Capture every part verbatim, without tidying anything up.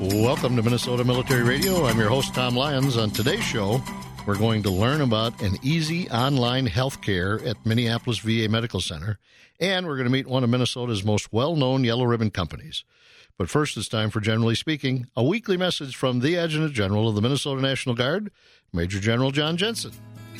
Welcome to Minnesota Military Radio. I'm your host, Tom Lyons. On today's show, we're going to learn about an easy online health care at Minneapolis V A Medical Center, and we're going to meet one of Minnesota's most well-known yellow ribbon companies. But first, it's time for Generally Speaking, a weekly message from the Adjutant General of the Minnesota National Guard, Major General John Jensen.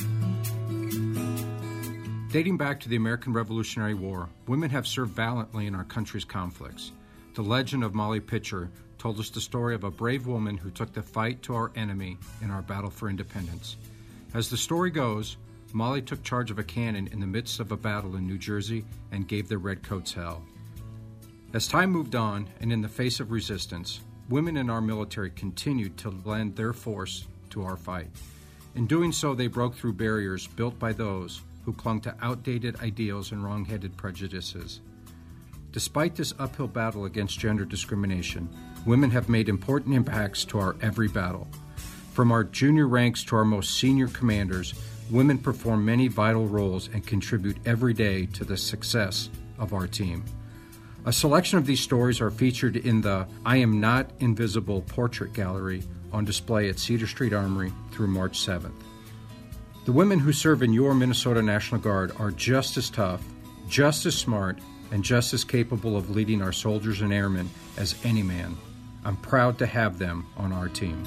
Dating back to the American Revolutionary War, women have served valiantly in our country's conflicts. The legend of Molly Pitcher told us the story of a brave woman who took the fight to our enemy in our battle for independence. As the story goes, Molly took charge of a cannon in the midst of a battle in New Jersey and gave the Redcoats hell. As time moved on, and in the face of resistance, women in our military continued to lend their force to our fight. In doing so, they broke through barriers built by those who clung to outdated ideals and wrong-headed prejudices. Despite this uphill battle against gender discrimination, women have made important impacts to our every battle. From our junior ranks to our most senior commanders, women perform many vital roles and contribute every day to the success of our team. A selection of these stories are featured in the I Am Not Invisible Portrait Gallery on display at Cedar Street Armory through March seventh. The women who serve in your Minnesota National Guard are just as tough, just as smart, and just as capable of leading our soldiers and airmen as any man. I'm proud to have them on our team.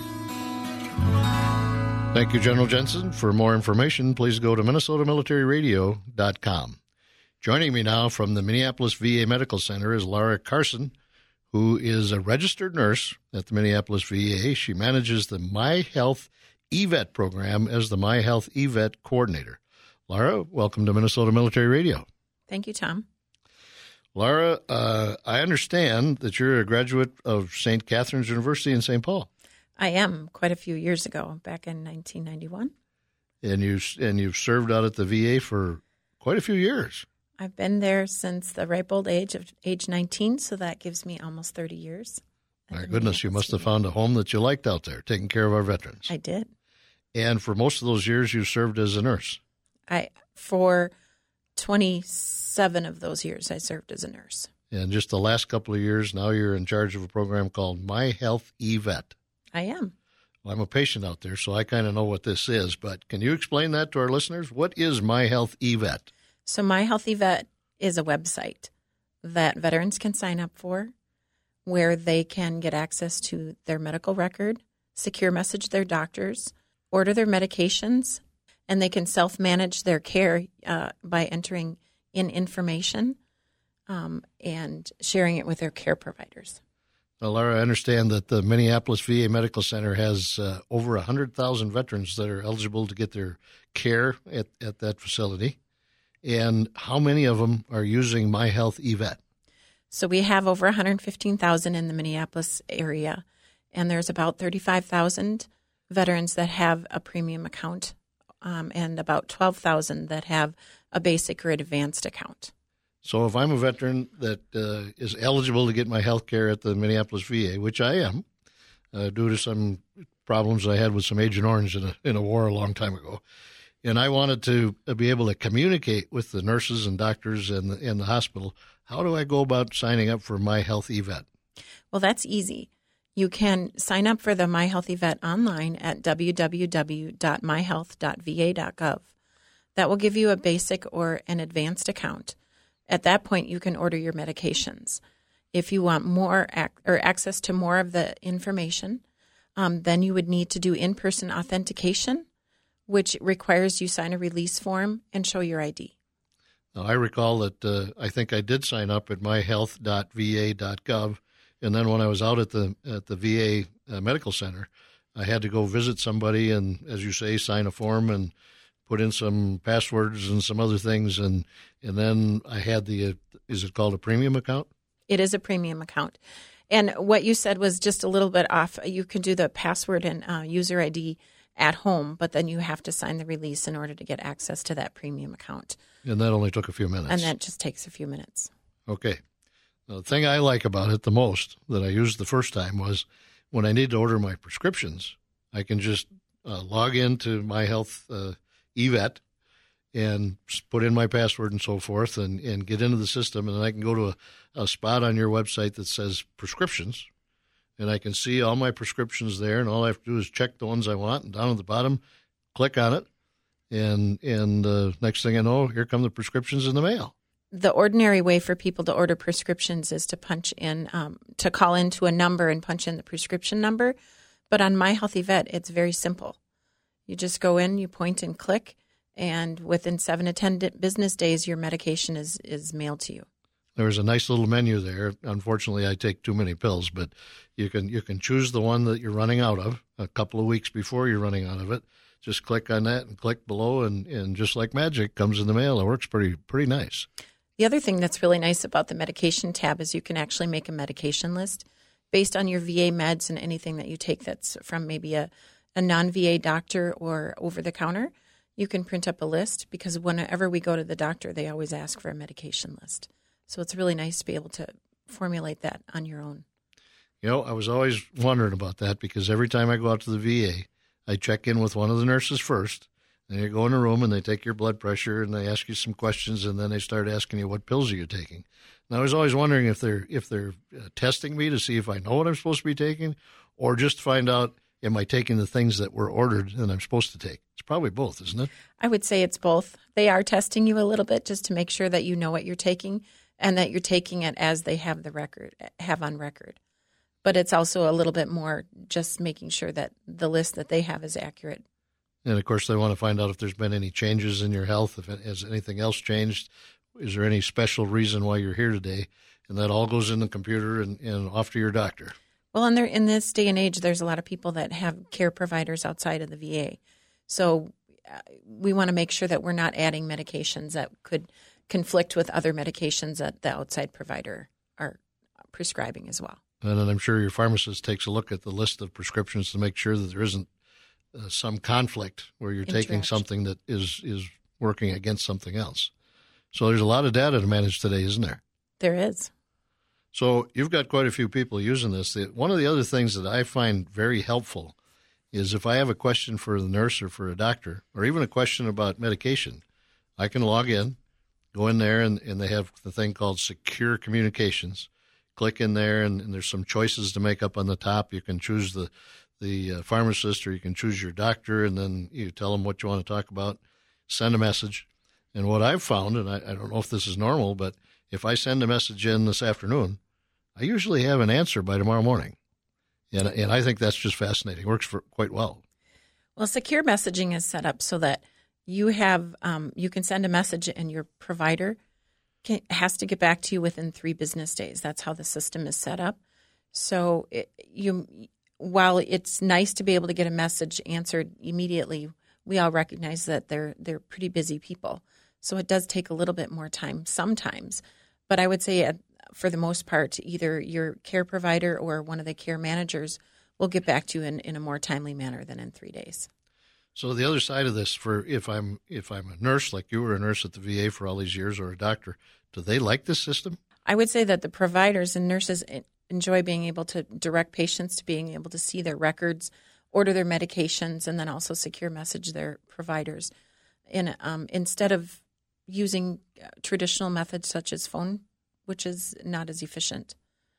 Thank you, General Jensen. For more information, please go to minnesota military radio dot com. Joining me now from the Minneapolis V A Medical Center is Laura Carson, who is a registered nurse at the Minneapolis V A. She manages the My Health E V E T program as the My Health E V E T coordinator. Laura, welcome to Minnesota Military Radio. Thank you, Tom. Laura, uh, I understand that you're a graduate of Saint Catherine's University in Saint Paul. I am, quite a few years ago, back in nineteen ninety-one. And, you, and you've served out at the V A for quite a few years. I've been there since the ripe old age of age nineteen, so that gives me almost thirty years. My goodness, you must have found a home that you liked out there, taking care of our veterans. I did. And for most of those years, you served as a nurse. I For twenty-seven of those years, I served as a nurse. And just the last couple of years, now you're in charge of a program called My Health E V E T. I am. Well, I'm a patient out there, so I kind of know what this is. But can you explain that to our listeners? What is My Health E V E T? So My Health E V E T is a website that veterans can sign up for, where they can get access to their medical record, secure message their doctors, order their medications, and they can self-manage their care uh, by entering in information um, and sharing it with their care providers. Now, Laura, I understand that the Minneapolis V A Medical Center has uh, over one hundred thousand veterans that are eligible to get their care at, at that facility. And how many of them are using My Health E V E T? So we have over one hundred fifteen thousand in the Minneapolis area, and there's about thirty-five thousand veterans that have a premium account um, and about twelve thousand that have a basic or advanced account. So if I'm a veteran that uh, is eligible to get my health care at the Minneapolis V A, which I am, uh, due to some problems I had with some Agent Orange in a, in a war a long time ago, and I wanted to be able to communicate with the nurses and doctors in the, in the hospital, how do I go about signing up for My Health E V E T? Well, that's easy. You can sign up for the My Health E V E T online at w w w dot my health dot v a dot gov. That will give you a basic or an advanced account. At that point, you can order your medications. If you want more ac- or access to more of the information, um, then you would need to do in-person authentication, which requires you sign a release form and show your I D. Now, I recall that uh, I think I did sign up at my health dot v a dot gov, and then when I was out at the at the V A uh, Medical Center, I had to go visit somebody and, as you say, sign a form and put in some passwords and some other things, and and then I had the, uh, is it called a premium account? It is a premium account. And what you said was just a little bit off. You can do the password and uh, user I D at home, but then you have to sign the release in order to get access to that premium account. And that only took a few minutes. And that just takes a few minutes. Okay. Now, the thing I like about it the most that I used the first time was when I need to order my prescriptions, I can just uh, log into My Health uh, E V E T and put in my password and so forth and, and get into the system. And then I can go to a, a spot on your website that says prescriptions. and I can see all my prescriptions there, and all I have to do is check the ones I want, and down at the bottom, click on it, and and uh, next thing I know, here come the prescriptions in the mail. The ordinary way for people to order prescriptions is to punch in, um, to call into a number and punch in the prescription number. But on My Healthy Vet, it's very simple. You just go in, you point and click, and within seven to ten business days, your medication is, is mailed to you. There's a nice little menu there. Unfortunately, I take too many pills, but you can you can choose the one that you're running out of a couple of weeks before you're running out of it. Just click on that and click below, and, and just like magic, comes in the mail. It works pretty pretty nice. The other thing that's really nice about the medication tab is you can actually make a medication list based on your V A meds and anything that you take that's from maybe a, a non-V A doctor or over-the-counter. You can print up a list because whenever we go to the doctor, they always ask for a medication list. So it's really nice to be able to formulate that on your own. You know, I was always wondering about that because every time I go out to the V A, I check in with one of the nurses first. And you go in a room and they take your blood pressure and they ask you some questions, and then they start asking you, what pills are you taking? And I was always wondering if they're if they're uh, testing me to see if I know what I'm supposed to be taking, or just find out, am I taking the things that were ordered and I'm supposed to take? It's probably both, isn't it? I would say it's both. They are testing you a little bit just to make sure that you know what you're taking and that you're taking it as they have the record have on record. But it's also a little bit more just making sure that the list that they have is accurate. And, of course, they want to find out if there's been any changes in your health, if it, has anything else changed. Is there any special reason why you're here today? And that all goes in the computer and, and off to your doctor. Well, and there, in this day and age, there's a lot of people that have care providers outside of the V A. So uh, we want to make sure that we're not adding medications that could conflict with other medications that the outside provider are prescribing as well. And then I'm sure your pharmacist takes a look at the list of prescriptions to make sure that there isn't Uh, some conflict where you're taking something that is, is working against something else. So there's a lot of data to manage today, isn't there? There is. So you've got quite a few people using this. One of the other things that I find very helpful is if I have a question for the nurse or for a doctor, or even a question about medication, I can log in, go in there, and, and they have the thing called Secure Communications. Click in there, and, and there's some choices to make up on the top. You can choose the the uh, pharmacist, or you can choose your doctor, and then you tell them what you want to talk about, send a message. And what I've found, and I, I don't know if this is normal, but if I send a message in this afternoon, I usually have an answer by tomorrow morning. And, and I think that's just fascinating. It works for quite well. Well, secure messaging is set up so that you have um, you can send a message and your provider can, has to get back to you within three business days. That's how the system is set up. So it, you... While it's nice to be able to get a message answered immediately, we all recognize that they're they're pretty busy people. So it does take a little bit more time sometimes. But I would say for the most part, either your care provider or one of the care managers will get back to you in, in a more timely manner than in three days. So the other side of this, for if I'm if I'm a nurse, like you were a nurse at the V A for all these years, or a doctor, do they like this system? I would say that the providers and nurses enjoy being able to direct patients to being able to see their records, order their medications, and then also secure message their providers. And um, instead of using traditional methods such as phone, which is not as efficient.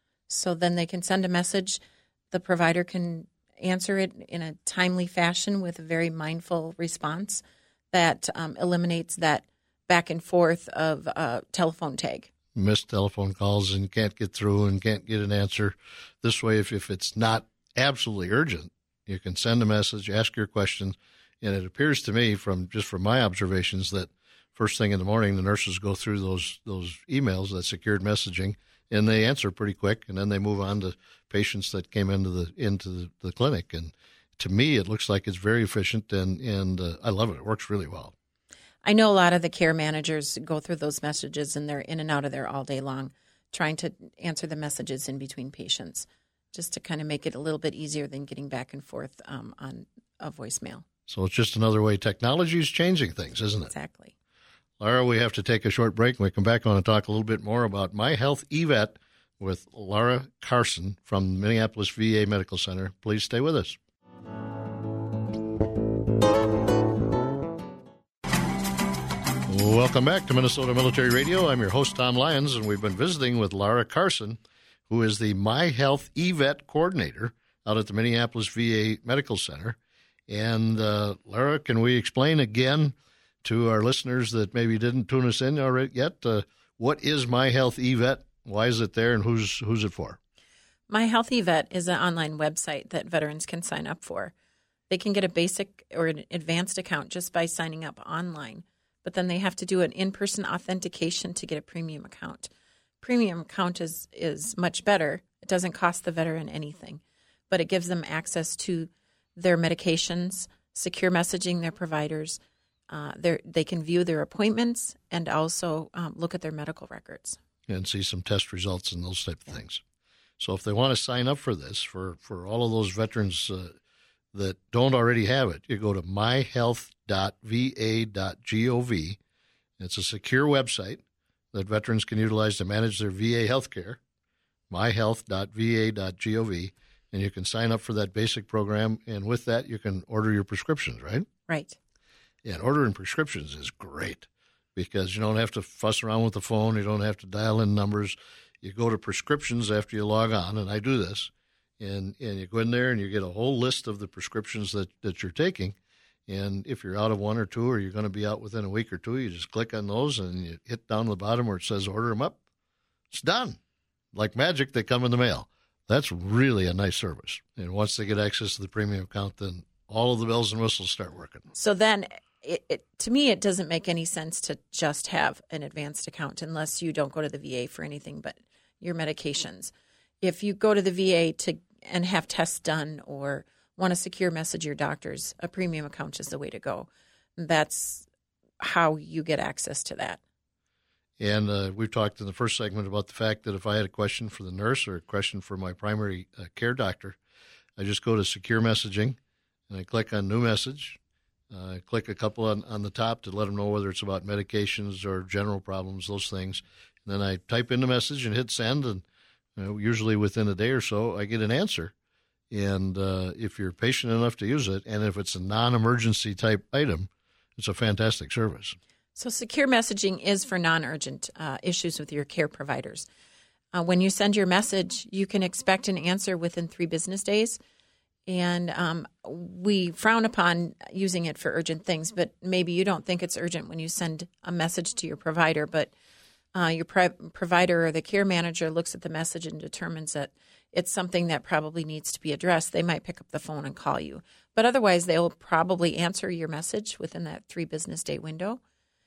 So then they can send a message. The provider can answer it in a timely fashion with a very mindful response that um, eliminates that back and forth of uh, telephone tag. Missed telephone calls and can't get through and can't get an answer. This way, if, if it's not absolutely urgent, you can send a message, ask your question, and it appears to me from just from my observations that first thing in the morning, the nurses go through those those emails, that secured messaging, and they answer pretty quick, and then they move on to patients that came into the into the, the clinic. And to me, it looks like it's very efficient, and, and uh, I love it. It works really well. I know a lot of the care managers go through those messages, and they're in and out of there all day long trying to answer the messages in between patients just to kind of make it a little bit easier than getting back and forth um, on a voicemail. So it's just another way technology is changing things, isn't it? Exactly. Laura, we have to take a short break. When we come back, I want to talk a little bit more about My Health eVet with Laura Carson from Minneapolis V A Medical Center. Please stay with us. Welcome back to Minnesota Military Radio. I'm your host, Tom Lyons, and we've been visiting with Laura Carson, who is the My Health eVet coordinator out at the Minneapolis V A Medical Center. And uh, Laura, can we explain again to our listeners that maybe didn't tune us in already yet, uh, what is My Health eVet? Why is it there, and who's who's it for? My Health eVet is an online website that veterans can sign up for. They can get a basic or an advanced account just by signing up online, but then they have to do an in-person authentication to get a premium account. Premium account is, is much better. It doesn't cost the veteran anything, but it gives them access to their medications, secure messaging their providers. Uh, they can view their appointments and also um, look at their medical records. And see some test results and those type of things. So if they want to sign up for this, for, for all of those veterans uh, that don't already have it, you go to my health dot v a dot gov. It's a secure website that veterans can utilize to manage their V A health care, my health dot v a dot gov. And you can sign up for that basic program, and with that, you can order your prescriptions, right? Right. Yeah, and ordering prescriptions is great because you don't have to fuss around with the phone. You don't have to dial in numbers. You go to prescriptions after you log on, and I do this, and, and you go in there and you get a whole list of the prescriptions that, that you're taking. And if you're out of one or two, or you're going to be out within a week or two, you just click on those and you hit down to the bottom where it says order them up. It's done. Like magic, they come in the mail. That's really a nice service. And once they get access to the premium account, then all of the bells and whistles start working. So then, it, it, to me, it doesn't make any sense to just have an advanced account unless you don't go to the V A for anything but your medications. If you go to the V A to and have tests done or want to secure message your doctors, a premium account is the way to go. That's how you get access to that. And uh, we talked in the first segment about the fact that if I had a question for the nurse or a question for my primary uh, care doctor, I just go to secure messaging and I click on new message. Uh, I click a couple on, on the top to let them know whether it's about medications or general problems, those things. And then I type in the message and hit send, and you know, usually within a day or so, I get an answer. And uh, if you're patient enough to use it, and if it's a non-emergency type item, it's a fantastic service. So secure messaging is for non-urgent uh, issues with your care providers. Uh, when you send your message, you can expect an answer within three business days. And um, we frown upon using it for urgent things, but maybe you don't think it's urgent when you send a message to your provider, but uh, your pri- provider or the care manager looks at the message and determines that it's something that probably needs to be addressed. They might pick up the phone and call you. But otherwise, they'll probably answer your message within that three business day window.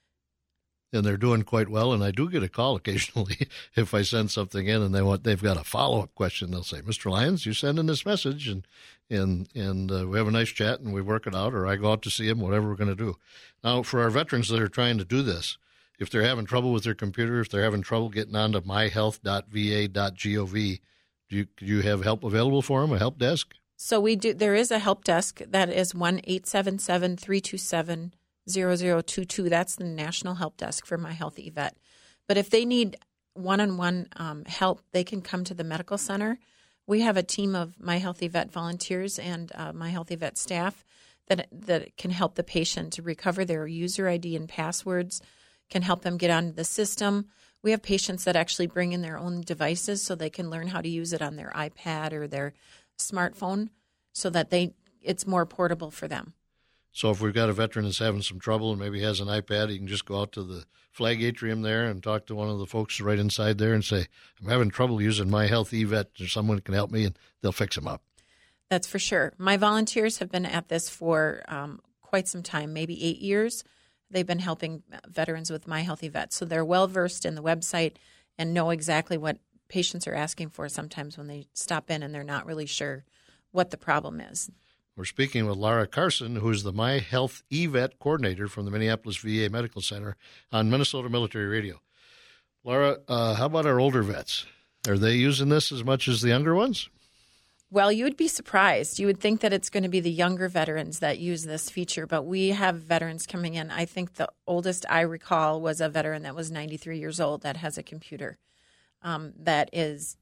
And they're doing quite well. And I do get a call occasionally if I send something in and they want, they've got a follow-up question. They'll say, Mister Lyons, you send in this message, and and and uh, we have a nice chat and we work it out, or I go out to see them, whatever we're going to do. Now, for our veterans that are trying to do this, if they're having trouble with their computer, if they're having trouble getting onto my health dot v a dot gov, do you, do you have help available for them, a help desk? So we do. There is a help desk that is one eight seven seven, three two seven, zero zero two two. That's the national help desk for My Health eVet. But if they need one-on-one um, help, they can come to the medical center. We have a team of My Health eVet volunteers and uh, My Health eVet staff that that can help the patient to recover their user I D and passwords, can help them get onto the system. We have patients that actually bring in their own devices so they can learn how to use it on their iPad or their smartphone so that they it's more portable for them. So if we've got a veteran that's having some trouble and maybe has an iPad, he can just go out to the flag atrium there and talk to one of the folks right inside there and say, I'm having trouble using My Health eVet. There's someone who can help me, and they'll fix him up. That's for sure. My volunteers have been at this for um, quite some time, maybe eight years. They've been helping veterans with My Health eVet. So they're well-versed in the website and know exactly what patients are asking for sometimes when they stop in and they're not really sure what the problem is. We're speaking with Laura Carson, who is the My Health eVet coordinator from the Minneapolis V A Medical Center on Minnesota Military Radio. Laura, uh, how about our older vets? Are they using this as much as the younger ones? Well, you would be surprised. You would think that it's going to be the younger veterans that use this feature, but we have veterans coming in. I think the oldest I recall was a veteran that was ninety-three years old that has a computer um, that is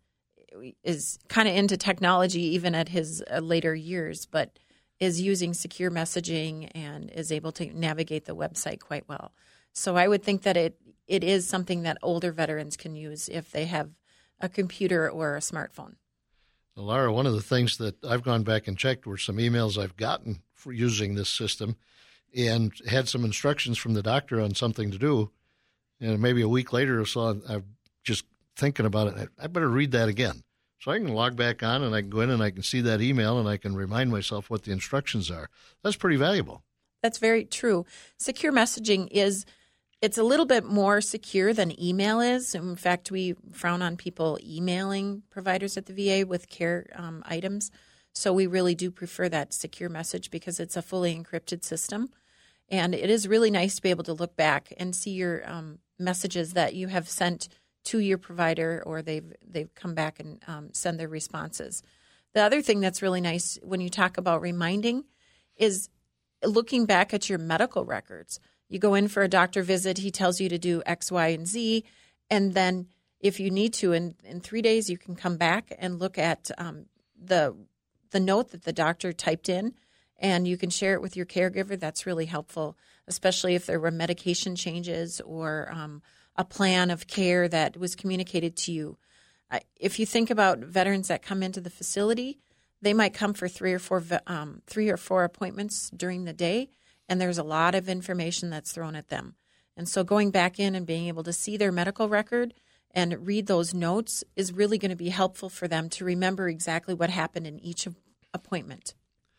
is kind of into technology even at his uh, later years, but is using secure messaging and is able to navigate the website quite well. So I would think that it it is something that older veterans can use if they have a computer or a smartphone. Well, Laura, one of the things that I've gone back and checked were some emails I've gotten for using this system and had some instructions from the doctor on something to do. And maybe a week later or so, I'm just thinking about it. I better read that again. So I can log back on and I can go in and I can see that email and I can remind myself what the instructions are. That's pretty valuable. That's very true. Secure messaging is, it's a little bit more secure than email is. In fact, we frown on people emailing providers at the V A with care um, items. So we really do prefer that secure message because it's a fully encrypted system. And it is really nice to be able to look back and see your um, messages that you have sent to your provider, or they've they've come back and um, send their responses. The other thing that's really nice when you talk about reminding is looking back at your medical records. You go in for a doctor visit, he tells you to do X, Y, and Z, and then if you need to, in, in three days, you can come back and look at um, the the note that the doctor typed in, and you can share it with your caregiver. That's really helpful, especially if there were medication changes or um, a plan of care that was communicated to you. If you think about veterans that come into the facility, they might come for three or four um, three or four appointments during the day, and there's a lot of information that's thrown at them. And so going back in and being able to see their medical record and read those notes is really going to be helpful for them to remember exactly what happened in each appointment.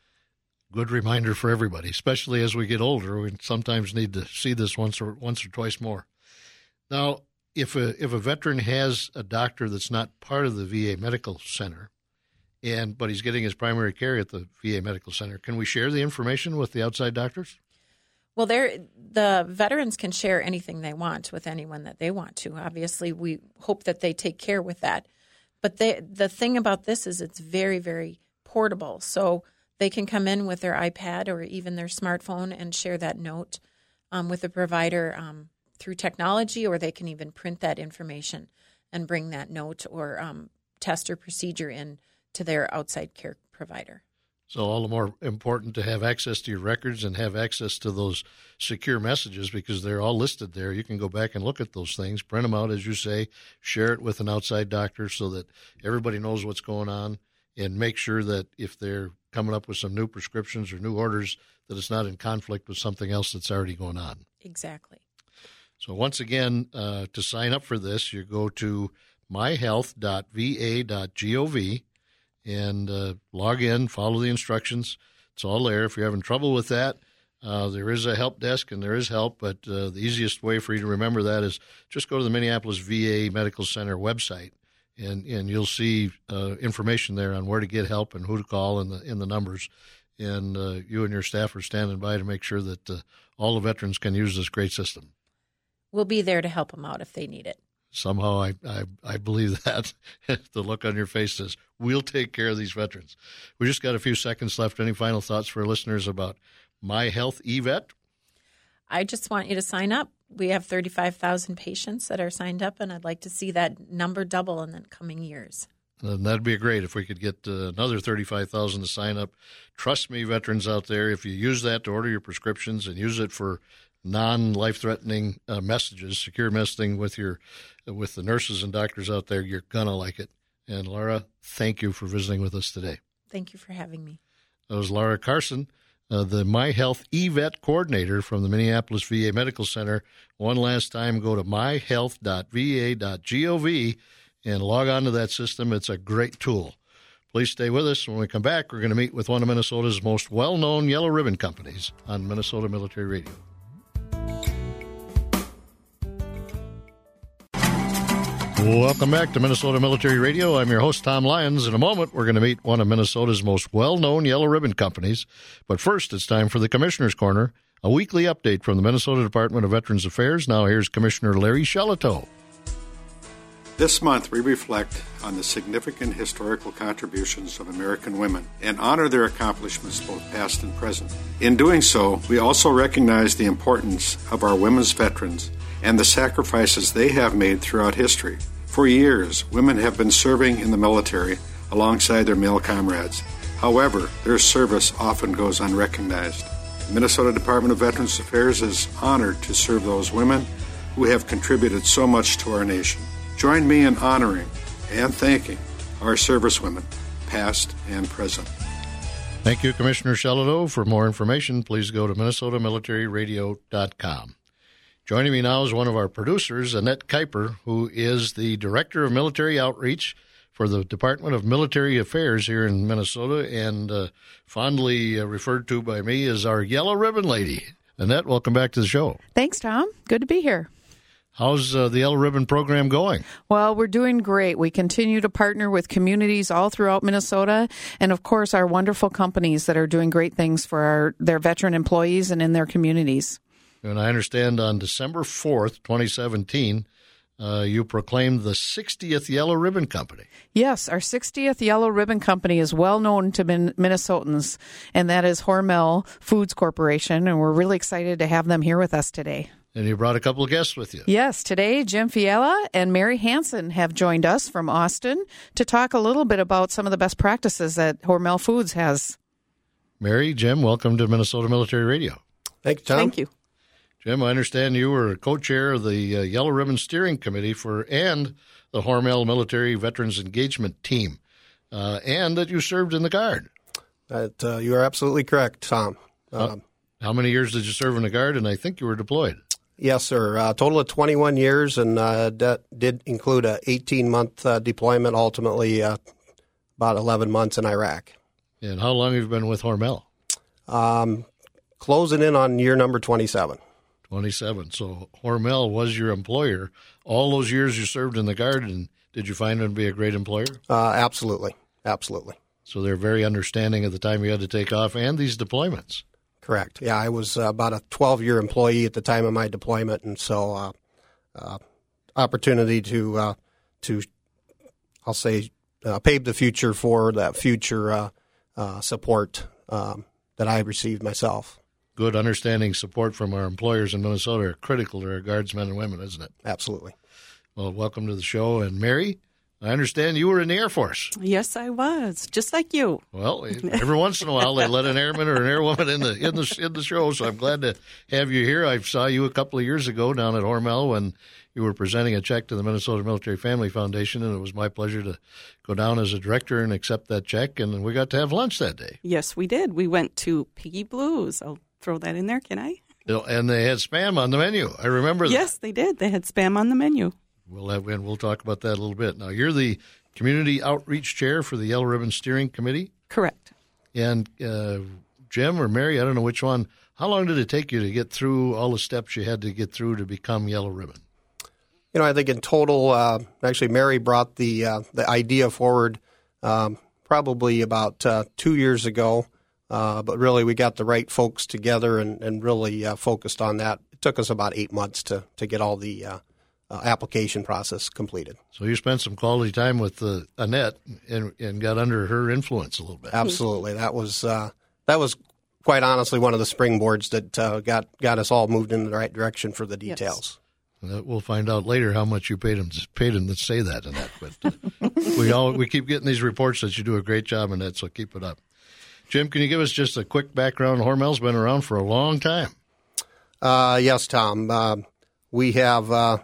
Good reminder for everybody, especially as we get older. We sometimes need to see this once or once or twice more. Now, if a if a veteran has a doctor that's not part of the V A Medical Center, and but he's getting his primary care at the V A Medical Center, can we share the information with the outside doctors? Well, the veterans can share anything they want with anyone that they want to. Obviously, we hope that they take care with that. But they, the thing about this is it's very, very portable. So they can come in with their iPad or even their smartphone and share that note um, with the provider um, through technology, or they can even print that information and bring that note or um, test or procedure in to their outside care provider. So all the more important to have access to your records and have access to those secure messages because they're all listed there. You can go back and look at those things, print them out, as you say, share it with an outside doctor so that everybody knows what's going on, and make sure that if they're coming up with some new prescriptions or new orders, that it's not in conflict with something else that's already going on. Exactly. So once again, uh, to sign up for this, you go to my health dot v a dot gov and uh, log in, follow the instructions. It's all there. If you're having trouble with that, uh, there is a help desk and there is help, but uh, the easiest way for you to remember that is just go to the Minneapolis V A Medical Center website, and, and you'll see uh, information there on where to get help and who to call and the, in the numbers. And uh, you and your staff are standing by to make sure that uh, all the veterans can use this great system. We'll be there to help them out if they need it. Somehow I, I, I believe that. The look on your face says, we'll take care of these veterans. We just got a few seconds left. Any final thoughts for listeners about My Health eVet? I just want you to sign up. We have thirty-five thousand patients that are signed up, and I'd like to see that number double in the coming years. And that'd be great if we could get uh, another thirty-five thousand to sign up. Trust me, veterans out there, if you use that to order your prescriptions and use it for non-life-threatening uh, messages, secure messaging with your with the nurses and doctors out there, you're going to like it. And Laura, thank you for visiting with us today. Thank you for having me. That was Laura Carson, uh, the My Health eVet coordinator from the Minneapolis V A Medical Center. One last time, go to my health dot v a dot gov and log on to that system. It's a great tool. Please stay with us. When we come back, we're going to meet with one of Minnesota's most well-known yellow ribbon companies on Minnesota Military Radio. Welcome back to Minnesota Military Radio. I'm your host, Tom Lyons. In a moment, we're going to meet one of Minnesota's most well-known yellow ribbon companies. But first, it's time for the Commissioner's Corner, a weekly update from the Minnesota Department of Veterans Affairs. Now here's Commissioner Larry Shelito. This month, we reflect on the significant historical contributions of American women and honor their accomplishments both past and present. In doing so, we also recognize the importance of our women's veterans and the sacrifices they have made throughout history. For years, women have been serving in the military alongside their male comrades. However, their service often goes unrecognized. The Minnesota Department of Veterans Affairs is honored to serve those women who have contributed so much to our nation. Join me in honoring and thanking our servicewomen, past and present. Thank you, Commissioner Shelito. For more information, please go to minnesota military radio dot com. Joining me now is one of our producers, Annette Kuiper, who is the Director of Military Outreach for the Department of Military Affairs here in Minnesota, and uh, fondly uh, referred to by me as our Yellow Ribbon Lady. Annette, welcome back to the show. Thanks, Tom. Good to be here. How's uh, the Yellow Ribbon program going? Well, we're doing great. We continue to partner with communities all throughout Minnesota, and of course, our wonderful companies that are doing great things for our, their veteran employees and in their communities. And I understand on December fourth, twenty seventeen, uh, you proclaimed the sixtieth Yellow Ribbon Company. Yes, our sixtieth Yellow Ribbon Company is well known to Min- Minnesotans, and that is Hormel Foods Corporation, and we're really excited to have them here with us today. And you brought a couple of guests with you. Yes, today Jim Fiala and Mary Hansen have joined us from Austin to talk a little bit about some of the best practices that Hormel Foods has. Mary, Jim, welcome to Minnesota Military Radio. Thank you, Tom. Thank you. Jim, I understand you were co-chair of the uh, Yellow Ribbon Steering Committee for and the Hormel Military Veterans Engagement Team, uh, and that you served in the Guard. That, uh, you are absolutely correct, Tom. Um, how, how many years did you serve in the Guard? And I think you were deployed. Yes, sir. A uh, total of twenty-one years, and uh, that did include a eighteen-month uh, deployment, ultimately uh, about eleven months in Iraq. And how long have you been with Hormel? Um, closing in on year number twenty-seven. twenty-seven. So Hormel was your employer. All those years you served in the Guard, and did you find them to be a great employer? Uh, absolutely. Absolutely. So they're very understanding at the time you had to take off and these deployments. Correct. Yeah, I was uh, about a twelve-year employee at the time of my deployment, and so uh, uh, opportunity to, uh, to I'll say, uh, pave the future for that future uh, uh, support um, that I received myself. Good understanding support from our employers in Minnesota are critical to our guardsmen and women, isn't it? Absolutely. Well, welcome to the show. And Mary, I understand you were in the Air Force. Yes, I was, just like you. Well, every once in a while they let an airman or an airwoman in the in the in the show, so I'm glad to have you here. I saw you a couple of years ago down at Hormel when you were presenting a check to the Minnesota Military Family Foundation, and it was my pleasure to go down as a director and accept that check, and we got to have lunch that day. Yes, we did. We went to Piggy Blues. I'll throw that in there, can I? And they had Spam on the menu. I remember that. Yes, they did. They had Spam on the menu. We'll have, and we'll talk about that a little bit. Now, you're the Community Outreach Chair for the Yellow Ribbon Steering Committee. Correct. And uh, Jim or Mary, I don't know which one, how long did it take you to get through all the steps you had to get through to become Yellow Ribbon? You know, I think in total, uh, actually, Mary brought the uh, the idea forward um, probably about uh, two years ago. Uh, but really, we got the right folks together and, and really uh, focused on that. It took us about eight months to, to get all the uh, uh, application process completed. So you spent some quality time with uh, Annette and, and got under her influence a little bit. Absolutely. That was uh, that was quite honestly one of the springboards that uh, got, got us all moved in the right direction for the details. Yes. We'll find out later how much you paid him to, paid him to say that, Annette. But uh, we all we keep getting these reports that you do a great job, Annette, so keep it up. Jim, can you give us just a quick background? Hormel's been around for a long time. Uh, yes, Tom. Uh, we have, uh,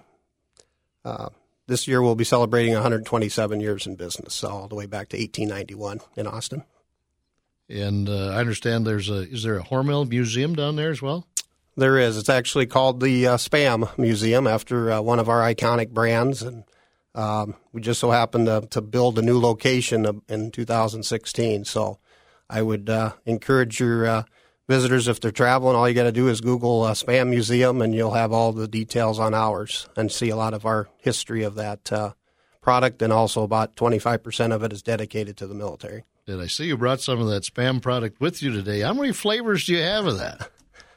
uh, this year we'll be celebrating one hundred twenty-seven years in business, so all the way back to eighteen ninety-one in Austin. And uh, I understand there's a, is there a Hormel museum down there as well? There is. It's actually called the uh, Spam Museum after uh, one of our iconic brands, and um, we just so happened to, to build a new location in two thousand sixteen, so I would uh, encourage your uh, visitors, if they're traveling, all you got to do is Google uh, Spam Museum, and you'll have all the details on ours and see a lot of our history of that uh, product, and also about twenty-five percent of it is dedicated to the military. Did I see you brought some of that Spam product with you today? How many flavors do you have of that?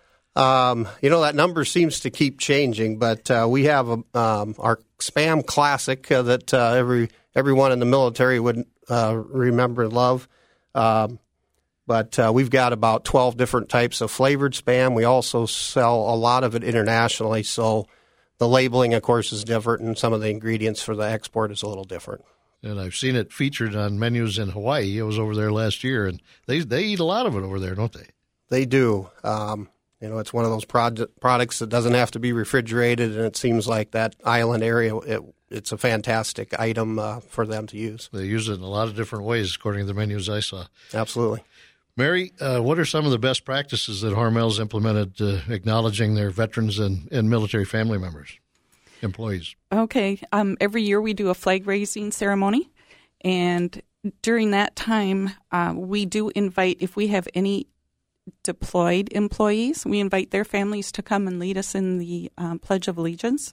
Um, you know, that number seems to keep changing, but uh, we have a, um, our Spam Classic uh, that uh, every everyone in the military would uh, remember and love. Um, But uh, we've got about twelve different types of flavored Spam. We also sell a lot of it internationally, so the labeling, of course, is different, and some of the ingredients for the export is a little different. And I've seen it featured on menus in Hawaii. I was over there last year, and they they eat a lot of it over there, don't they? They do. Um, you know, it's one of those prod- products that doesn't have to be refrigerated, and it seems like that island area, it it's a fantastic item uh, for them to use. They use it in a lot of different ways, according to the menus I saw. Absolutely. Mary, uh, what are some of the best practices that Hormel's implemented uh, acknowledging their veterans and, and military family members, employees? Okay. Um, every year we do a flag raising ceremony, and during that time, uh, we do invite, if we have any deployed employees, we invite their families to come and lead us in the um, Pledge of Allegiance.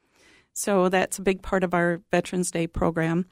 So that's a big part of our Veterans Day program.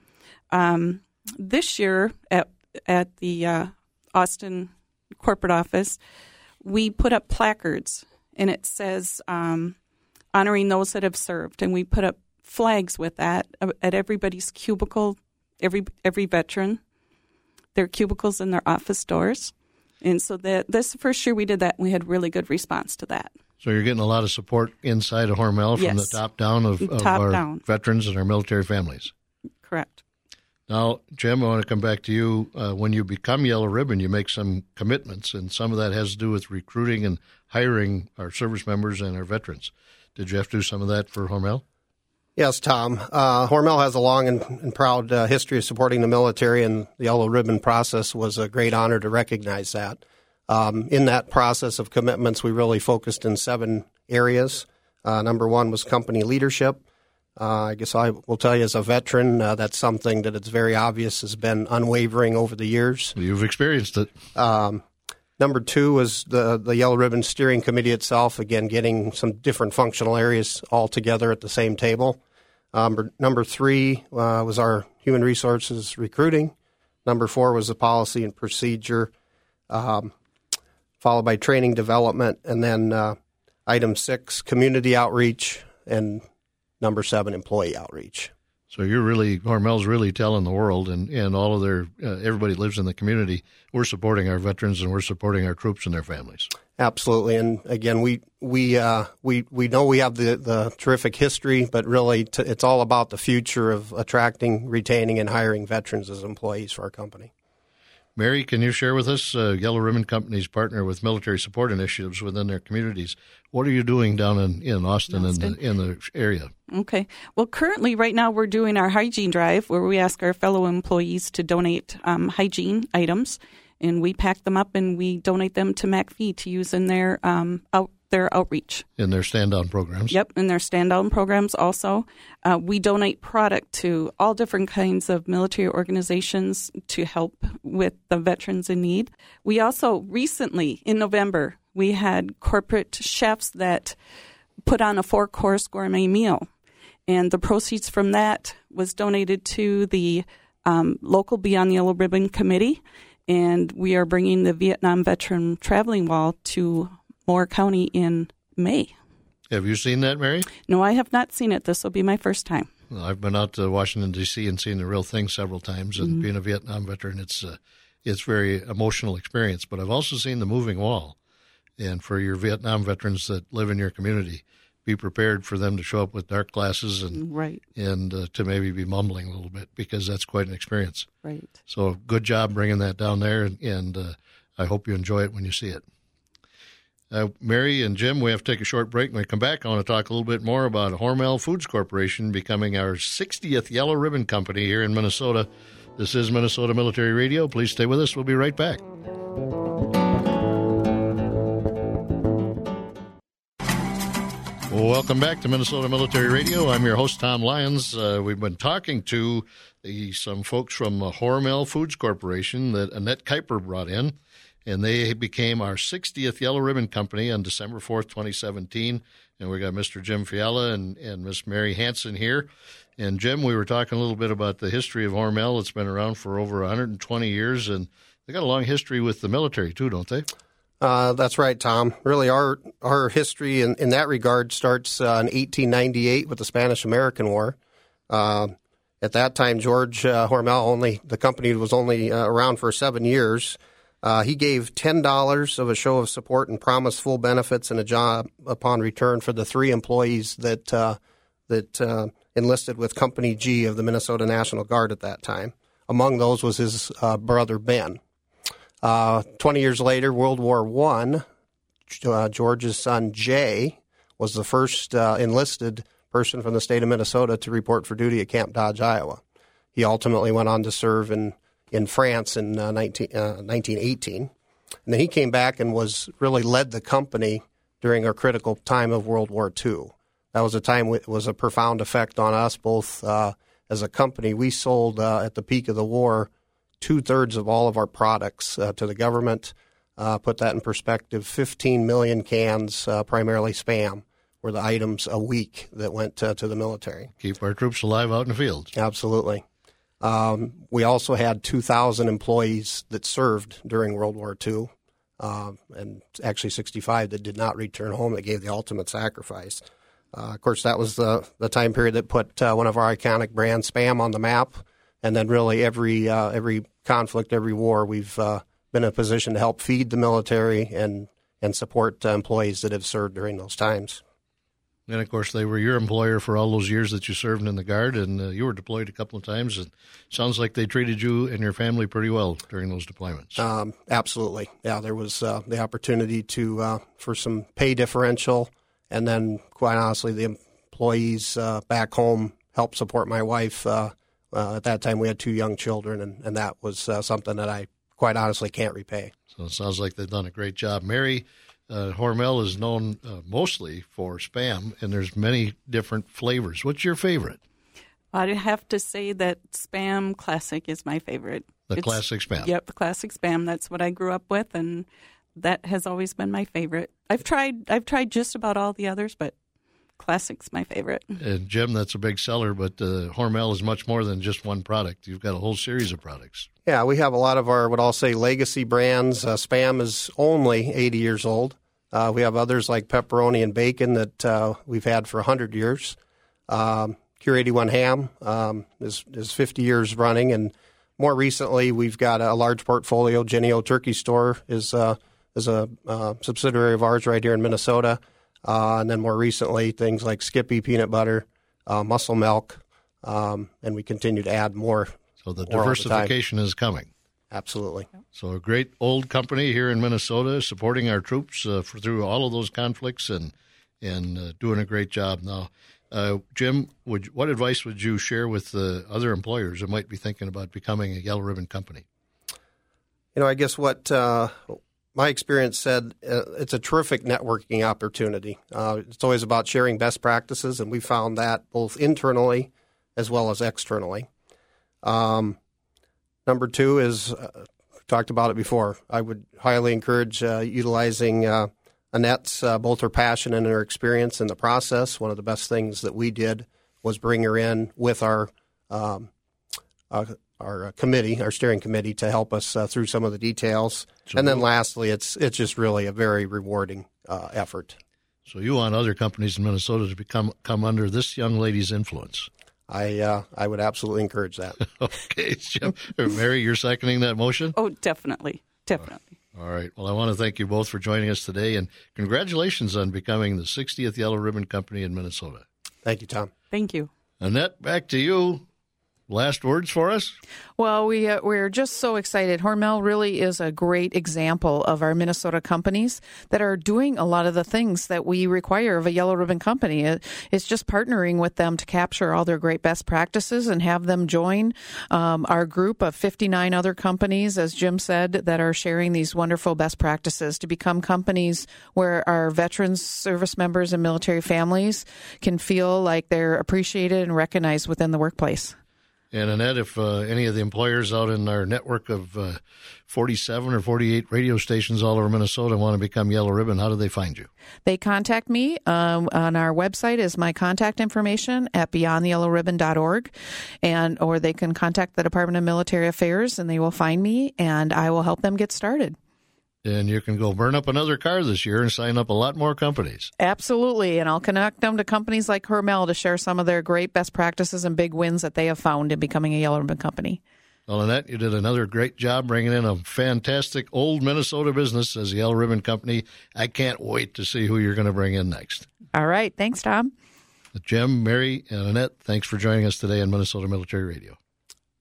Um, this year at at the uh, Austin corporate office, we put up placards, and it says um, honoring those that have served, and we put up flags with that at everybody's cubicle, every every veteran, their cubicles and their office doors. And so that this first year we did that, and we had really good response to that. So you're getting a lot of support inside of Hormel from Yes. the top down of, of Top our down. veterans and our military families. Correct. Now, Jim, I want to come back to you. Uh, when you become Yellow Ribbon, you make some commitments, and some of that has to do with recruiting and hiring our service members and our veterans. Did you have to do some of that for Hormel? Yes, Tom. Uh, Hormel has a long and, and proud uh, history of supporting the military, and the Yellow Ribbon process was a great honor to recognize that. Um, in that process of commitments, we really focused in seven areas. Uh, number one was company leadership. Uh, I guess I will tell you as a veteran, uh, that's something that it's very obvious has been unwavering over the years. You've experienced it. Um, number two was the, the Yellow Ribbon Steering Committee itself, again, getting some different functional areas all together at the same table. Um, number three uh, was our human resources recruiting. Number four was the policy and procedure, um, followed by training development. And then uh, item six, community outreach, and number seven, employee outreach. So you're really, Hormel's really telling the world and, and all of their, uh, everybody lives in the community, we're supporting our veterans and we're supporting our troops and their families. Absolutely. And again, we we uh, we we know we have the, the terrific history, but really t- it's all about the future of attracting, retaining, and hiring veterans as employees for our company. Mary, can you share with us, uh, Yellow Ribbon Companies partner with military support initiatives within their communities. What are you doing down in, in Austin, Austin. in the in the area? Okay. Well, currently, right now, we're doing our hygiene drive where we ask our fellow employees to donate um, hygiene items, and we pack them up and we donate them to MACV to use in their um, out their outreach. In their stand-down programs? Yep, in their stand-down programs also. Uh, we donate product to all different kinds of military organizations to help with the veterans in need. We also recently, in November, we had corporate chefs that put on a four-course gourmet meal. And the proceeds from that was donated to the um, local Beyond Yellow Ribbon Committee. And we are bringing the Vietnam Veteran Traveling Wall to Moore County in May. Have you seen that, Mary? No, I have not seen it. This will be my first time. Well, I've been out to Washington, D C and seen the real thing several times. And Mm-hmm. being a Vietnam veteran, it's uh, it's very emotional experience. But I've also seen the moving wall. And for your Vietnam veterans that live in your community, be prepared for them to show up with dark glasses and Right, and uh, to maybe be mumbling a little bit, because that's quite an experience. right. So good job bringing that down there, and, and uh, I hope you enjoy it when you see it. Uh, Mary and Jim, we have to take a short break. When we come back, I want to talk a little bit more about Hormel Foods Corporation becoming our sixtieth Yellow Ribbon Company here in Minnesota. This is Minnesota Military Radio. Please stay with us. We'll be right back. Welcome back to Minnesota Military Radio. I'm your host, Tom Lyons. Uh, we've been talking to the, some folks from uh, Hormel Foods Corporation that Annette Kuiper brought in, and they became our sixtieth Yellow Ribbon Company on December fourth, twenty seventeen. And we got Mister Jim Fiala and, and Miss Mary Hansen here. And Jim, we were talking a little bit about the history of Hormel. It's been around for over one hundred twenty years, and they got a long history with the military too, don't they? Uh, that's right, Tom. Really, our our history in, in that regard starts uh, in eighteen ninety-eight with the Spanish-American War. Uh, at that time, George uh, Hormel, only the company was only uh, around for seven years. Uh, he gave ten dollars of a show of support and promised full benefits and a job upon return for the three employees that uh, that uh, enlisted with Company G of the Minnesota National Guard at that time. Among those was his uh, brother, Ben. Uh, twenty years later, World War One, uh, George's son Jay was the first uh, enlisted person from the state of Minnesota to report for duty at Camp Dodge, Iowa. He ultimately went on to serve in, in France in uh, nineteen, uh, nineteen eighteen. And then he came back and was really led the company during a critical time of World War Two. That was a time it was a profound effect on us both uh, as a company. We sold uh, at the peak of the war two-thirds of all of our products uh, to the government. Uh, put that in perspective, fifteen million cans, uh, primarily Spam, were the items a week that went uh, to the military. Keep our troops alive out in the fields. Absolutely. Um, we also had two thousand employees that served during World War Two, uh, and actually sixty-five that did not return home, that gave the ultimate sacrifice. Uh, of course, that was the, the time period that put uh, one of our iconic brands, Spam, on the map. And then really every uh, every conflict, every war, we've uh, been in a position to help feed the military and, and support uh, employees that have served during those times. And, of course, they were your employer for all those years that you served in the Guard, and uh, you were deployed a couple of times. And sounds like they treated you and your family pretty well during those deployments. Um, absolutely. Yeah, there was uh, the opportunity to uh, for some pay differential, and then, quite honestly, the employees uh, back home helped support my wife. Uh, uh, at that time, we had two young children, and, and that was uh, something that I, quite honestly, can't repay. So it sounds like they've done a great job. Mary, Uh, Hormel is known uh, mostly for Spam, and there's many different flavors. What's your favorite? I'd have to say that Spam Classic is my favorite. The It's, classic Spam. Yep, the classic Spam. That's what I grew up with, and that has always been my favorite. I've tried I've tried just about all the others, but Classic's my favorite. And Jim, that's a big seller, but uh, Hormel is much more than just one product. You've got a whole series of products. Yeah, we have a lot of our, what I'll say, legacy brands. Uh, Spam is only eighty years old. Uh, we have others like pepperoni and bacon that uh, we've had for one hundred years. Um, Cure eighty-one Ham um, is, is fifty years running. And more recently, we've got a large portfolio. Jennie-O Turkey Store is, uh, is a uh, subsidiary of ours right here in Minnesota. Uh, and then more recently, things like Skippy Peanut Butter, uh, Muscle Milk, um, and we continue to add more. So the more diversification the is coming. Absolutely. So a great old company here in Minnesota supporting our troops uh, for, through all of those conflicts and and uh, doing a great job. Now, uh, Jim, would, what advice would you share with uh, other employers that might be thinking about becoming a Yellow Ribbon company? You know, I guess what uh, my experience said, uh, it's a terrific networking opportunity. Uh, it's always about sharing best practices, and we found that both internally as well as externally. Um, number two is, uh, we talked about it before, I would highly encourage uh, utilizing uh, Annette's, uh, both her passion and her experience in the process. One of the best things that we did was bring her in with our um, uh, our uh, committee, our steering committee, to help us uh, through some of the details. So and then lastly, it's it's just really a very rewarding uh, effort. So you want other companies in Minnesota to become come under this young lady's influence? I uh, I would absolutely encourage that. Okay, Jim. Mary, you're seconding that motion? Oh, definitely, definitely. All right. Well, I want to thank you both for joining us today, and congratulations on becoming the sixtieth Yellow Ribbon Company in Minnesota. Thank you, Tom. Thank you. Annette, back to you. Last words for us? Well, we, uh, we're just so excited. Hormel really is a great example of our Minnesota companies that are doing a lot of the things that we require of a Yellow Ribbon company. It, it's just partnering with them to capture all their great best practices and have them join um, our group of fifty-nine other companies, as Jim said, that are sharing these wonderful best practices to become companies where our veterans, service members, and military families can feel like they're appreciated and recognized within the workplace. And Annette, if uh, any of the employers out in our network of uh, forty-seven or forty-eight radio stations all over Minnesota want to become Yellow Ribbon, how do they find you? They contact me. Um, on our website is my contact information at beyond the yellow ribbon dot org, and or they can contact the Department of Military Affairs, and they will find me, and I will help them get started. And you can go burn up another car this year and sign up a lot more companies. Absolutely. And I'll connect them to companies like Hormel to share some of their great best practices and big wins that they have found in becoming a Yellow Ribbon company. Well, Annette, you did another great job bringing in a fantastic old Minnesota business as a Yellow Ribbon company. I can't wait to see who you're going to bring in next. All right. Thanks, Tom. Jim, Mary, and Annette, thanks for joining us today on Minnesota Military Radio.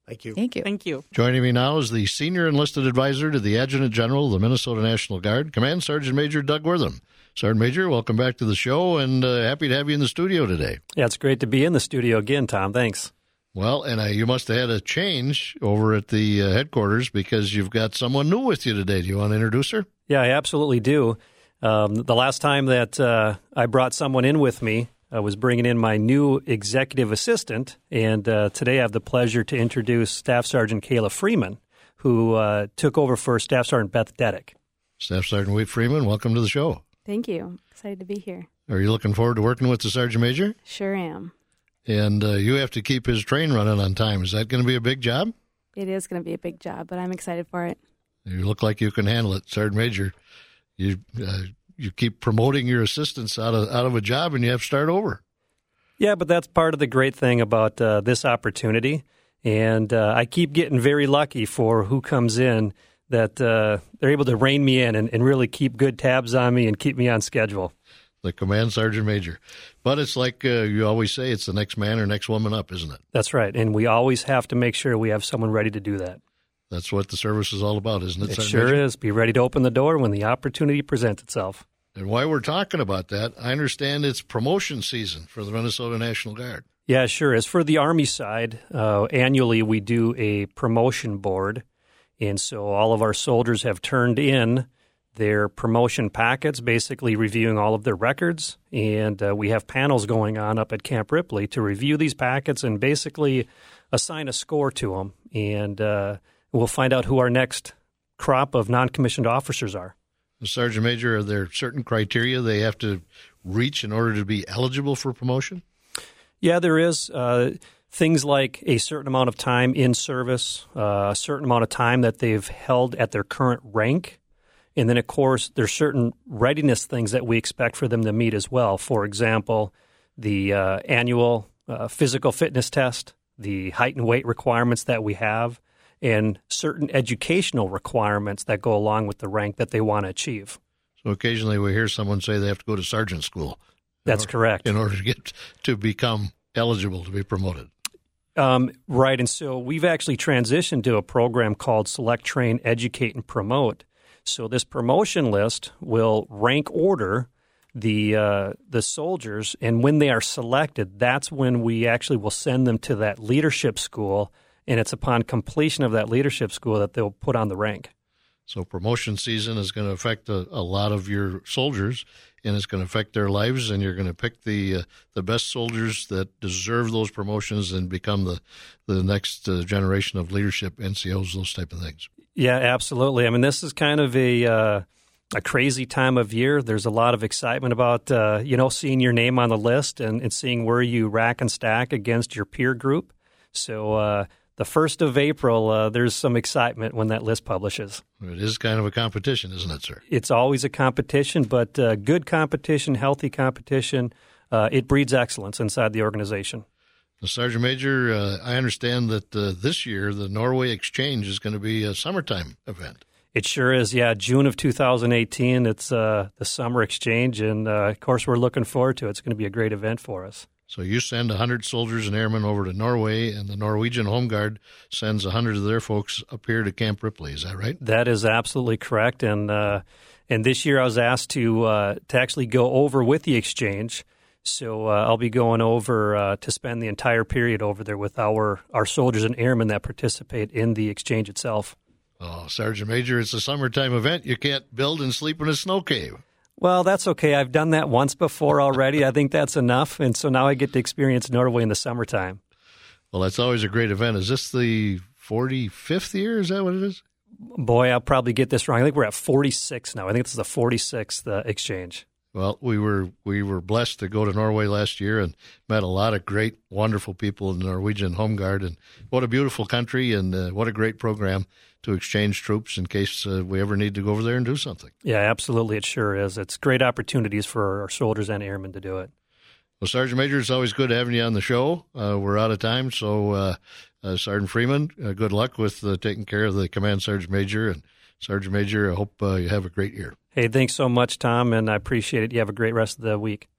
Thank you. Thank you. Thank you. Joining me now is the Senior Enlisted Advisor to the Adjutant General of the Minnesota National Guard, Command Sergeant Major Doug Wortham. Sergeant Major, welcome back to the show, and uh, happy to have you in the studio today. Yeah, it's great to be in the studio again, Tom. Thanks. Well, and uh, you must have had a change over at the uh, headquarters because you've got someone new with you today. Do you want to introduce her? Yeah, I absolutely do. Um, the last time that uh, I brought someone in with me, I was bringing in my new executive assistant, and uh, today I have the pleasure to introduce Staff Sergeant Kayla Freeman, who uh, took over for Staff Sergeant Beth Dedek. Staff Sergeant Wade Freeman, welcome to the show. Thank you. Excited to be here. Are you looking forward to working with the Sergeant Major? Sure am. And uh, you have to keep his train running on time. Is that going to be a big job? It is going to be a big job, but I'm excited for it. You look like you can handle it, Sergeant Major. You uh, you keep promoting your assistants out of out of a job, and you have to start over. Yeah, but that's part of the great thing about uh, this opportunity. And uh, I keep getting very lucky for who comes in that uh, they're able to rein me in and, and really keep good tabs on me and keep me on schedule. The Command Sergeant Major. But it's like uh, you always say, it's the next man or next woman up, isn't it? That's right. And we always have to make sure we have someone ready to do that. That's what the service is all about, isn't it, It Sergeant sure Major? is. Be ready to open the door when the opportunity presents itself. And while we're talking about that, I understand it's promotion season for the Minnesota National Guard. Yeah, sure is. For the Army side, uh, annually we do a promotion board. And so all of our soldiers have turned in their promotion packets, basically reviewing all of their records. And uh, we have panels going on up at Camp Ripley to review these packets and basically assign a score to them. And uh, we'll find out who our next crop of non-commissioned officers are. Sergeant Major, are there certain criteria they have to reach in order to be eligible for promotion? Yeah, there is. Uh, things like a certain amount of time in service, uh, a certain amount of time that they've held at their current rank. And then, of course, there's certain readiness things that we expect for them to meet as well. For example, the uh, annual uh, physical fitness test, the height and weight requirements that we have, and certain educational requirements that go along with the rank that they want to achieve. So occasionally we hear someone say they have to go to sergeant school. That's order, correct. In order to get to become eligible to be promoted. Um, right, and so we've actually transitioned to a program called Select, Train, Educate, and Promote. So this promotion list will rank order the uh, the soldiers, and when they are selected, that's when we actually will send them to that leadership school, and it's upon completion of that leadership school that they'll put on the rank. So promotion season is going to affect a, a lot of your soldiers, and it's going to affect their lives, and you're going to pick the uh, the best soldiers that deserve those promotions and become the, the next uh, generation of leadership, N C Os, those type of things. Yeah, absolutely. I mean, this is kind of a uh, a crazy time of year. There's a lot of excitement about, uh, you know, seeing your name on the list and, and seeing where you rack and stack against your peer group. So uh, the first of April, uh, there's some excitement when that list publishes. It is kind of a competition, isn't it, sir? It's always a competition, but uh, good competition, healthy competition, uh, it breeds excellence inside the organization. Sergeant Major, uh, I understand that uh, this year the Norway Exchange is going to be a summertime event. It sure is, yeah. June of two thousand eighteen, it's uh, the Summer Exchange, and uh, of course we're looking forward to it. It's going to be a great event for us. So you send one hundred soldiers and airmen over to Norway, and the Norwegian Home Guard sends one hundred of their folks up here to Camp Ripley. Is that right? That is absolutely correct. And uh, and this year I was asked to uh, to actually go over with the exchange. So uh, I'll be going over uh, to spend the entire period over there with our, our soldiers and airmen that participate in the exchange itself. Oh, Sergeant Major, it's a summertime event. You can't build and sleep in a snow cave. Well, that's okay. I've done that once before already. I think that's enough. And so now I get to experience Norway in the summertime. Well, that's always a great event. Is this the forty-fifth year? Is that what it is? Boy, I'll probably get this wrong. I think we're at forty-six now. I think this is the forty-sixth uh, exchange. Well, we were we were blessed to go to Norway last year and met a lot of great, wonderful people in the Norwegian Home Guard. And what a beautiful country, and uh, what a great program to exchange troops in case uh, we ever need to go over there and do something. Yeah, absolutely. It sure is. It's great opportunities for our soldiers and airmen to do it. Well, Sergeant Major, it's always good having you on the show. Uh, we're out of time, so uh, uh, Sergeant Freeman, uh, good luck with uh, taking care of the Command Sergeant Major. And Sergeant Major, I hope uh, you have a great year. Hey, thanks so much, Tom, and I appreciate it. You have a great rest of the week.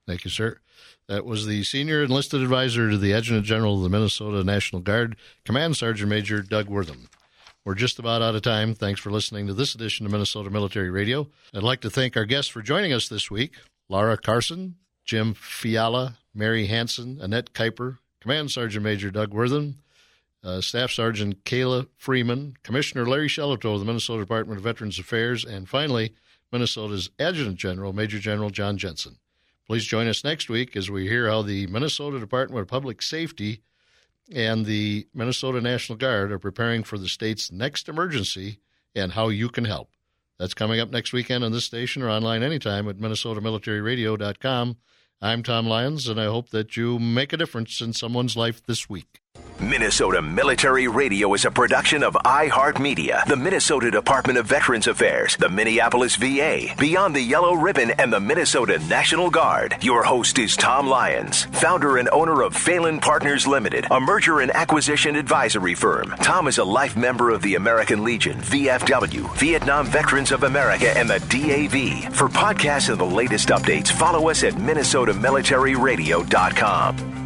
Thank you, sir. That was the Senior Enlisted Advisor to the Adjutant General of the Minnesota National Guard, Command Sergeant Major Doug Wortham. We're just about out of time. Thanks for listening to this edition of Minnesota Military Radio. I'd like to thank our guests for joining us this week, Laura Carson, Jim Fiala, Mary Hansen, Annette Kuiper, Command Sergeant Major Doug Wortham, uh, Staff Sergeant Kayla Freeman, Commissioner Larry Shellito of the Minnesota Department of Veterans Affairs, and finally, Minnesota's Adjutant General, Major General John Jensen. Please join us next week as we hear how the Minnesota Department of Public Safety and the Minnesota National Guard are preparing for the state's next emergency and how you can help. That's coming up next weekend on this station or online anytime at minnesota military radio dot com. I'm Tom Lyons, and I hope that you make a difference in someone's life this week. Minnesota Military Radio is a production of iHeartMedia, the Minnesota Department of Veterans Affairs, the Minneapolis V A, Beyond the Yellow Ribbon, and the Minnesota National Guard. Your host is Tom Lyons, founder and owner of Phelan Partners Limited, a merger and acquisition advisory firm. Tom is a life member of the American Legion, V F W, Vietnam Veterans of America, and the D A V. For podcasts and the latest updates, follow us at minnesota military radio dot com.